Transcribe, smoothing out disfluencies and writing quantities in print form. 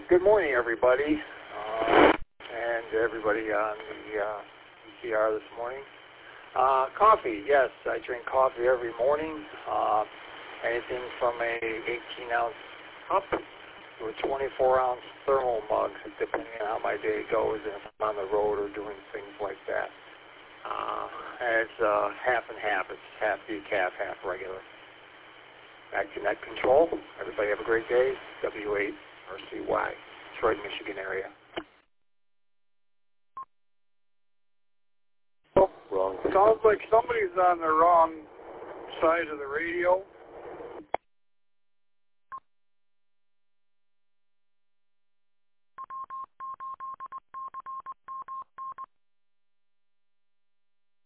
Good morning, everybody, and everybody on the ECR this morning. Coffee, yes, I drink coffee every morning. Anything from a 18-ounce cup to a 24-ounce thermal mug, depending on how my day goes and if I'm on the road or doing things like that. And it's half and half. It's half decaf, half regular. Back to Net Control. Everybody have a great day. W8RCY, Detroit, Michigan area. Wrong. Sounds like somebody's on the wrong side of the radio.